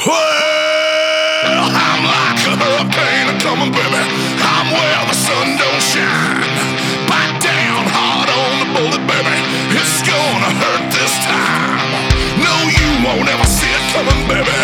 Well, I'm like a hurricane coming, baby. I'm where the sun don't shine. Bite down hard on the bullet, baby. It's gonna hurt this time. No, you won't ever see it coming, baby.